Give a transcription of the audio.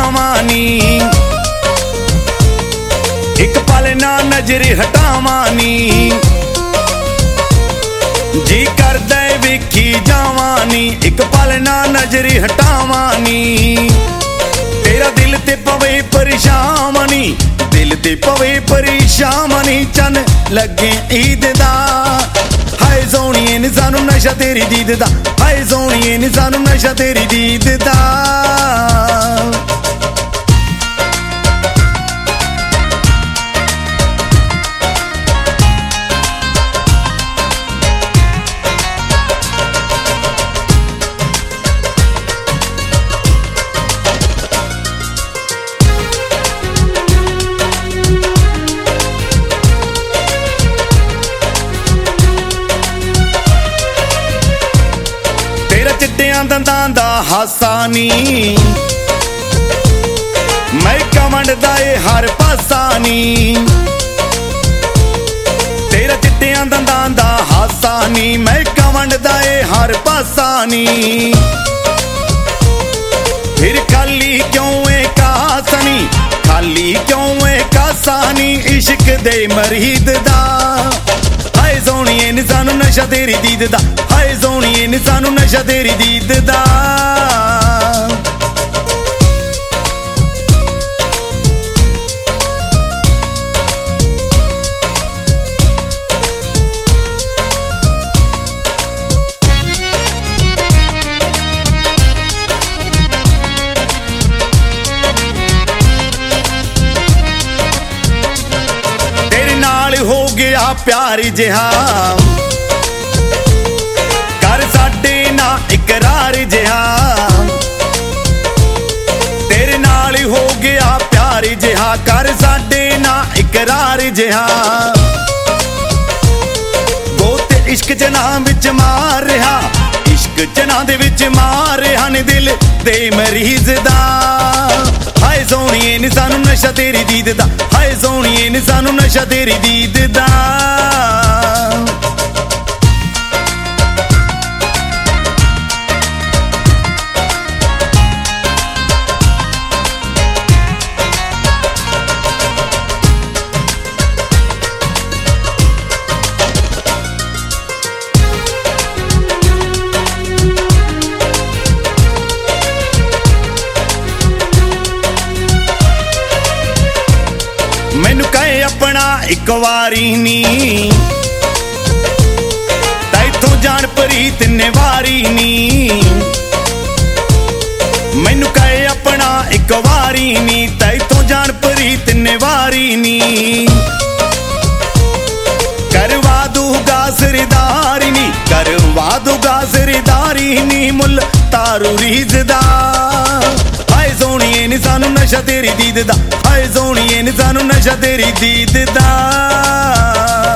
जावां नी, एक पल ना नजर हटावां नी, जी करदा वेखी जावां नी, एक पल ना नजर हटावां नी। तेरा दिल ते पवे परेशानी, दिल ते पवे परेशानी, चन लगे ईद दा। हाय सोहणिए नी सानू नशा तेरी दीद दा, हाय सोहणिए नी सानू नशा तेरी दीद दा। चिट्टियां दंदां दा हासा नी, मैं कमंडदा ए हर पासा नी। तेरा चिट्टियां दंदां दा हासा नी, मैं कमंडदा ए हर पासा नी। फिर खाली क्यों ए कासनी, खाली क्यों ए कासानी, इश्क दे मरीद दा। हाय सोहणिए नी सानू नशा तेरी दीद दा, हाय सोहणिए नी सानू नशा तेरी दीद दा। तेरे नाल हो गया प्यार जिहा, कर साडे ना इकरार जिहा। तेरे नाल हो गया प्यार जिहा, कर साडे ना इकरार जिहा। गोते इश्क जना विच मार रहा, इश्क जना दे विच मार रहा ने दिल दे मरीज दा। हाय सोहणिए नी सानू नशा तेरी दीद दा, हाय सोहणिए नी सानू नशा तेरी दीद दा। मैनू कहे अपना एक वारी नी, तैथों जान प्रीत ने वारी नी। मैनू कहे अपना एक वारी नी, तैथों जान प्रीत ने वारी नी। करवा दूगा सरदारी नी, करवा दूगा सरदारी नी, मुल तारू रीज दा। हाय सोहणिए नी सानू नशा तेरी दीद दा, हाय सोहणिए नी सानू नशा तेरी दीद दा।